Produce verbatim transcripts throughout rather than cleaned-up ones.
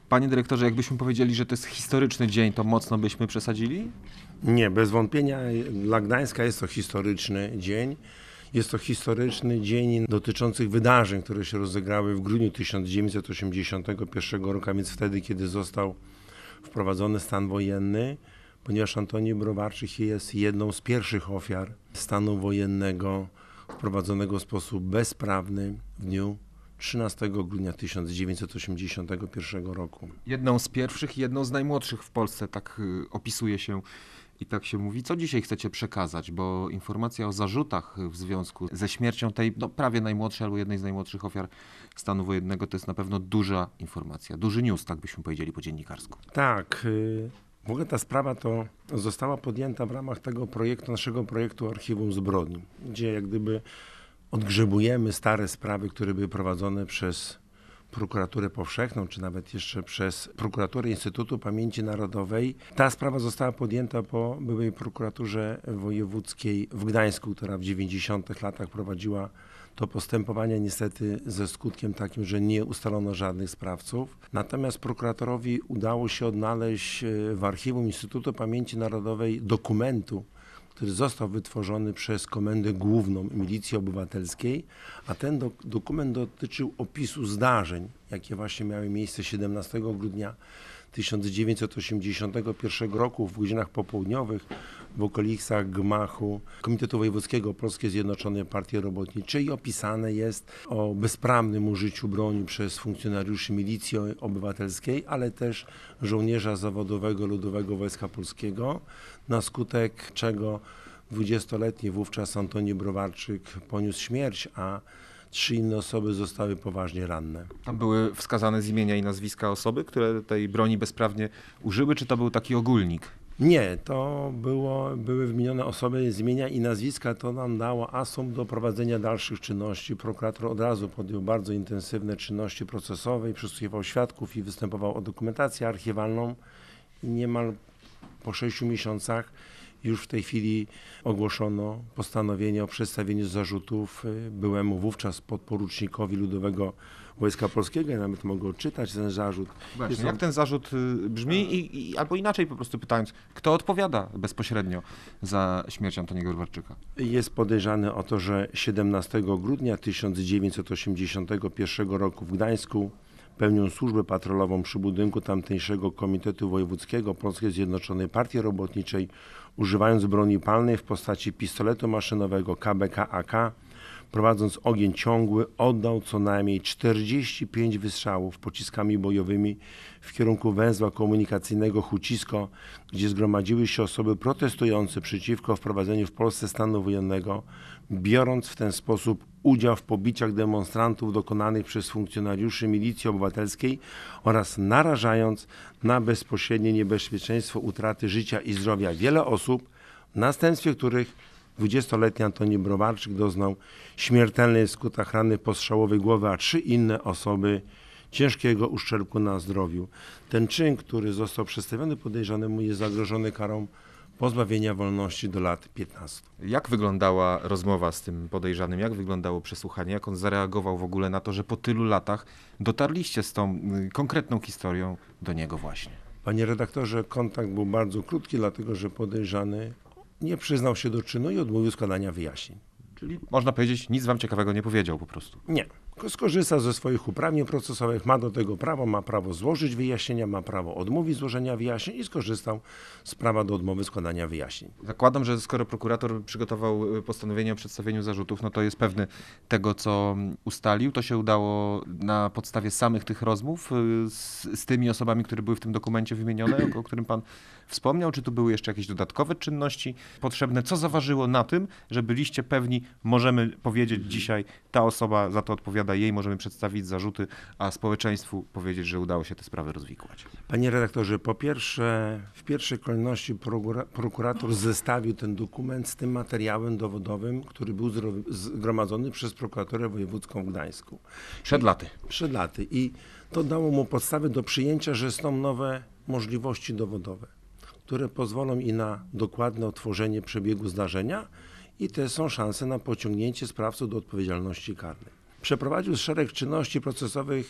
Panie dyrektorze, jakbyśmy powiedzieli, że to jest historyczny dzień, to mocno byśmy przesadzili? Nie, bez wątpienia dla Gdańska jest to historyczny dzień. Jest to historyczny dzień dotyczących wydarzeń, które się rozegrały w grudniu tysiąc dziewięćset osiemdziesiątego pierwszego roku, a więc wtedy, kiedy został wprowadzony stan wojenny, ponieważ Antoni Browarczyk jest jedną z pierwszych ofiar stanu wojennego wprowadzonego w sposób bezprawny w dniu trzynastego grudnia tysiąc dziewięćset osiemdziesiątego pierwszego roku. Jedną z pierwszych i jedną z najmłodszych w Polsce, tak y, opisuje się i tak się mówi. Co dzisiaj chcecie przekazać? Bo informacja o zarzutach w związku ze śmiercią tej no, prawie najmłodszej albo jednej z najmłodszych ofiar stanu wojennego to jest na pewno duża informacja, duży news, tak byśmy powiedzieli po dziennikarsku. Tak, y, w ogóle ta sprawa to została podjęta w ramach tego projektu, naszego projektu Archiwum Zbrodni, gdzie jak gdyby odgrzebujemy stare sprawy, które były prowadzone przez Prokuraturę Powszechną, czy nawet jeszcze przez Prokuraturę Instytutu Pamięci Narodowej. Ta sprawa została podjęta po byłej prokuraturze wojewódzkiej w Gdańsku, która w dziewięćdziesiątych latach prowadziła to postępowanie, niestety ze skutkiem takim, że nie ustalono żadnych sprawców. Natomiast prokuratorowi udało się odnaleźć w archiwum Instytutu Pamięci Narodowej dokumentu, który został wytworzony przez Komendę Główną Milicji Obywatelskiej, a ten do, dokument dotyczył opisu zdarzeń, jakie właśnie miały miejsce siedemnastego grudnia tysiąc dziewięćset osiemdziesiątego pierwszego roku w godzinach popołudniowych w okolicach gmachu Komitetu Wojewódzkiego Polskiej Zjednoczonej Partii Robotniczej. Opisane jest o bezprawnym użyciu broni przez funkcjonariuszy Milicji Obywatelskiej, ale też żołnierza zawodowego Ludowego Wojska Polskiego, na skutek czego dwudziestoletni wówczas Antoni Browarczyk poniósł śmierć, a trzy inne osoby zostały poważnie ranne. Tam były wskazane z imienia i nazwiska osoby, które tej broni bezprawnie użyły, czy to był taki ogólnik? Nie, to było, były wymienione osoby z imienia i nazwiska, to nam dało asumpt do prowadzenia dalszych czynności. Prokurator od razu podjął bardzo intensywne czynności procesowe i przesłuchiwał świadków i występował o dokumentację archiwalną. I niemal po sześciu miesiącach już w tej chwili ogłoszono postanowienie o przedstawieniu zarzutów byłemu wówczas podporucznikowi Ludowego Wojska Polskiego. Ja nawet mogę odczytać ten zarzut. Właśnie, jak ten zarzut brzmi i, i, albo inaczej po prostu pytając, kto odpowiada bezpośrednio za śmierć Antoniego Browarczyka? Jest podejrzany o to, że siedemnastego grudnia tysiąc dziewięćset osiemdziesiątego pierwszego roku w Gdańsku pełniąc służbę patrolową przy budynku tamtejszego Komitetu Wojewódzkiego Polskiej Zjednoczonej Partii Robotniczej, używając broni palnej w postaci pistoletu maszynowego K B K A K, prowadząc ogień ciągły, oddał co najmniej czterdzieści pięć wystrzałów pociskami bojowymi w kierunku węzła komunikacyjnego Hucisko, gdzie zgromadziły się osoby protestujące przeciwko wprowadzeniu w Polsce stanu wojennego, biorąc w ten sposób udział w pobiciach demonstrantów dokonanych przez funkcjonariuszy Milicji Obywatelskiej oraz narażając na bezpośrednie niebezpieczeństwo utraty życia i zdrowia wiele osób, w następstwie których dwudziestoletni Antoni Browarczyk doznał śmiertelnej w skutkach rany postrzałowej głowy, a trzy inne osoby ciężkiego uszczerbku na zdrowiu. Ten czyn, który został przedstawiony podejrzanemu, jest zagrożony karą pozbawienia wolności do lat piętnastu. Jak wyglądała rozmowa z tym podejrzanym? Jak wyglądało przesłuchanie? Jak on zareagował w ogóle na to, że po tylu latach dotarliście z tą y, konkretną historią do niego właśnie? Panie redaktorze, kontakt był bardzo krótki, dlatego że podejrzany nie przyznał się do czynu i odmówił składania wyjaśnień. Czyli można powiedzieć, nic wam ciekawego nie powiedział po prostu. Nie. Skorzystał ze swoich uprawnień procesowych, ma do tego prawo, ma prawo złożyć wyjaśnienia, ma prawo odmówić złożenia wyjaśnień i skorzystał z prawa do odmowy składania wyjaśnień. Zakładam, że skoro prokurator przygotował postanowienie o przedstawieniu zarzutów, no to jest pewny tego, co ustalił. To się udało na podstawie samych tych rozmów z, z tymi osobami, które były w tym dokumencie wymienione, o, o którym pan wspomniał, czy tu były jeszcze jakieś dodatkowe czynności potrzebne? Co zaważyło na tym, że byliście pewni, możemy powiedzieć dzisiaj, ta osoba za to odpowiada, jej możemy przedstawić zarzuty, a społeczeństwu powiedzieć, że udało się te sprawy rozwikłać? Panie redaktorze, po pierwsze, w pierwszej kolejności prokura- prokurator zestawił ten dokument z tym materiałem dowodowym, który był zro- zgromadzony przez prokuraturę wojewódzką w Gdańsku. Przed laty. Przed laty. I to dało mu podstawy do przyjęcia, że są nowe możliwości dowodowe, które pozwolą i na dokładne odtworzenie przebiegu zdarzenia i te są szanse na pociągnięcie sprawców do odpowiedzialności karnej. Przeprowadził szereg czynności procesowych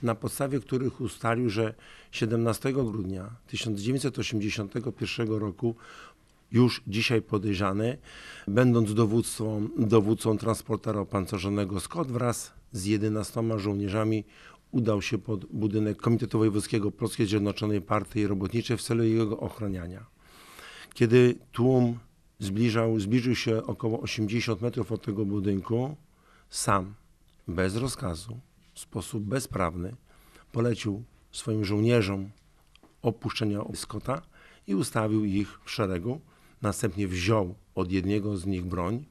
na podstawie których ustalił, że siedemnastego grudnia tysiąc dziewięćset osiemdziesiątego pierwszego roku już dzisiaj podejrzany, będąc dowódcą, dowódcą transportera opancerzonego Scott wraz z jedenastoma żołnierzami udał się pod budynek Komitetu Wojewódzkiego Polskiej Zjednoczonej Partii Robotniczej w celu jego ochroniania. Kiedy tłum zbliżał, zbliżył się około osiemdziesiąt metrów od tego budynku, sam, bez rozkazu, w sposób bezprawny, polecił swoim żołnierzom opuszczenia Scotta i ustawił ich w szeregu. Następnie wziął od jednego z nich broń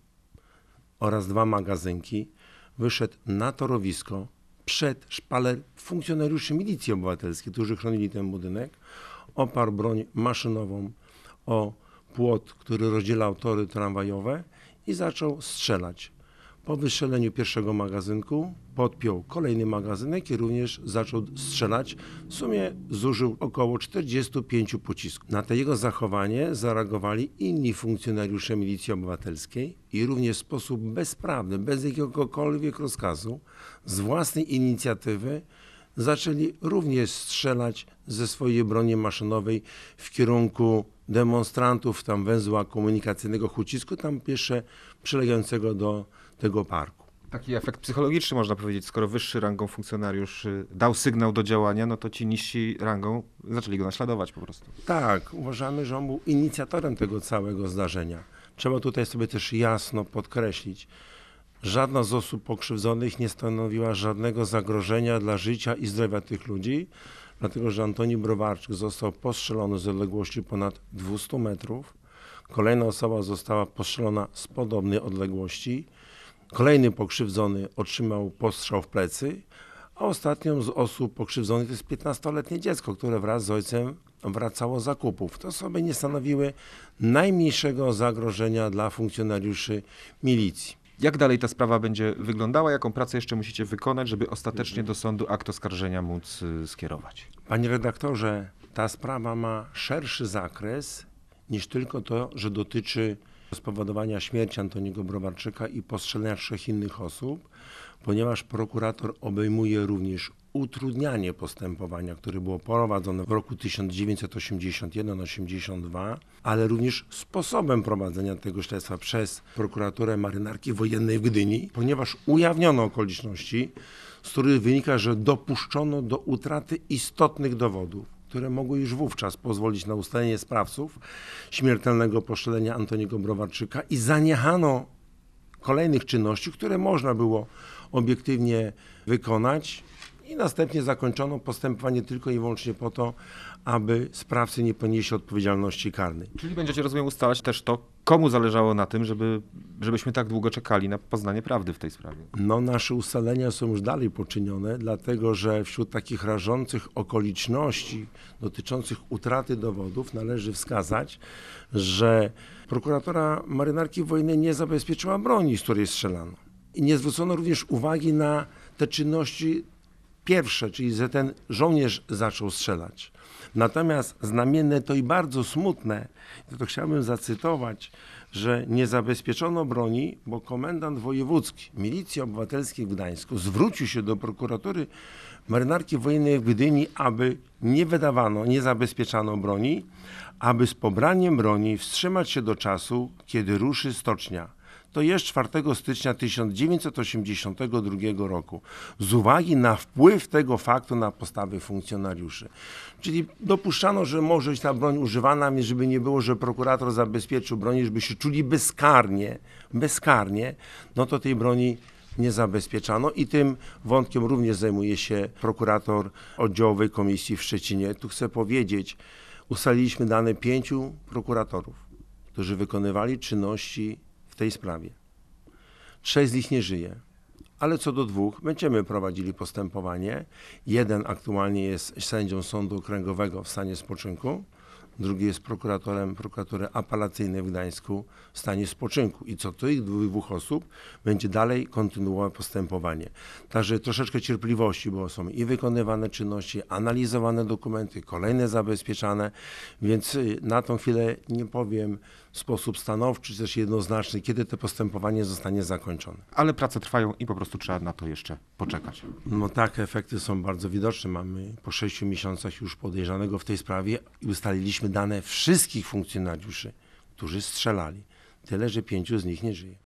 oraz dwa magazynki, wyszedł na torowisko przed szpaler funkcjonariuszy Milicji Obywatelskiej, którzy chronili ten budynek, oparł broń maszynową o płot, który rozdzielał tory tramwajowe i zaczął strzelać. Po wystrzeleniu pierwszego magazynku podpiął kolejny magazynek i również zaczął strzelać. W sumie zużył około czterdziestu pięciu pocisków. Na to jego zachowanie zareagowali inni funkcjonariusze Milicji Obywatelskiej i również w sposób bezprawny, bez jakiegokolwiek rozkazu, z własnej inicjatywy zaczęli również strzelać ze swojej broni maszynowej w kierunku demonstrantów tam węzła komunikacyjnego Hucisku, tam jeszcze przylegającego do tego parku. Taki efekt psychologiczny można powiedzieć, skoro wyższy rangą funkcjonariusz dał sygnał do działania, no to ci niżsi rangą zaczęli go naśladować po prostu. Tak, uważamy, że on był inicjatorem tego całego zdarzenia. Trzeba tutaj sobie też jasno podkreślić, żadna z osób pokrzywdzonych nie stanowiła żadnego zagrożenia dla życia i zdrowia tych ludzi, dlatego że Antoni Browarczyk został postrzelony z odległości ponad dwustu metrów. Kolejna osoba została postrzelona z podobnej odległości. Kolejny pokrzywdzony otrzymał postrzał w plecy, a ostatnią z osób pokrzywdzonych to jest piętnastoletnie dziecko, które wraz z ojcem wracało z zakupów. Te osoby nie stanowiły najmniejszego zagrożenia dla funkcjonariuszy milicji. Jak dalej ta sprawa będzie wyglądała? Jaką pracę jeszcze musicie wykonać, żeby ostatecznie do sądu akt oskarżenia móc y, skierować? Panie redaktorze, ta sprawa ma szerszy zakres niż tylko to, że dotyczy spowodowania śmierci Antoniego Browarczyka i postrzelenia trzech innych osób, ponieważ prokurator obejmuje również utrudnianie postępowania, które było prowadzone w roku tysiąc dziewięćset osiemdziesiąt jeden osiemdziesiąt dwa, ale również sposobem prowadzenia tego śledztwa przez prokuraturę Marynarki Wojennej w Gdyni, ponieważ ujawniono okoliczności, z których wynika, że dopuszczono do utraty istotnych dowodów, które mogły już wówczas pozwolić na ustalenie sprawców śmiertelnego postrzelenia Antoniego Browarczyka i zaniechano kolejnych czynności, które można było obiektywnie wykonać i następnie zakończono postępowanie tylko i wyłącznie po to, aby sprawcy nie ponieśli odpowiedzialności karnej. Czyli będziecie, rozumiem, ustalać też to, komu zależało na tym, żeby, żebyśmy tak długo czekali na poznanie prawdy w tej sprawie. No, nasze ustalenia są już dalej poczynione, dlatego że wśród takich rażących okoliczności dotyczących utraty dowodów należy wskazać, że prokuratura Marynarki Wojennej nie zabezpieczyła broni, z której strzelano. I nie zwrócono również uwagi na te czynności pierwsze, czyli że ten żołnierz zaczął strzelać. Natomiast znamienne to i bardzo smutne, to chciałbym zacytować, że nie zabezpieczono broni, bo komendant wojewódzki Milicji Obywatelskiej w Gdańsku zwrócił się do prokuratury Marynarki Wojennej w Gdyni, aby nie wydawano, nie zabezpieczano broni, aby z pobraniem broni wstrzymać się do czasu, kiedy ruszy stocznia. To jest czwartego stycznia tysiąc dziewięćset osiemdziesiątego drugiego roku, z uwagi na wpływ tego faktu na postawy funkcjonariuszy. Czyli dopuszczano, że może być ta broń używana, więc żeby nie było, że prokurator zabezpieczył broń, żeby się czuli bezkarnie, bezkarnie, no to tej broni nie zabezpieczano i tym wątkiem również zajmuje się prokurator oddziałowej komisji w Szczecinie. Tu chcę powiedzieć, ustaliliśmy dane pięciu prokuratorów, którzy wykonywali czynności w tej sprawie. Trzech z nich nie żyje, ale co do dwóch będziemy prowadzili postępowanie. Jeden aktualnie jest sędzią Sądu Okręgowego w stanie spoczynku, drugi jest prokuratorem prokuratury apelacyjnej w Gdańsku w stanie spoczynku i co do tych dwóch osób będzie dalej kontynuował postępowanie. Także troszeczkę cierpliwości, bo są i wykonywane czynności, analizowane dokumenty, kolejne zabezpieczane, więc na tą chwilę nie powiem w sposób stanowczy, czy też jednoznaczny, kiedy to postępowanie zostanie zakończone. Ale prace trwają i po prostu trzeba na to jeszcze poczekać. No tak, efekty są bardzo widoczne. Mamy po sześciu miesiącach już podejrzanego w tej sprawie i ustaliliśmy dane wszystkich funkcjonariuszy, którzy strzelali. Tyle, że pięciu z nich nie żyje.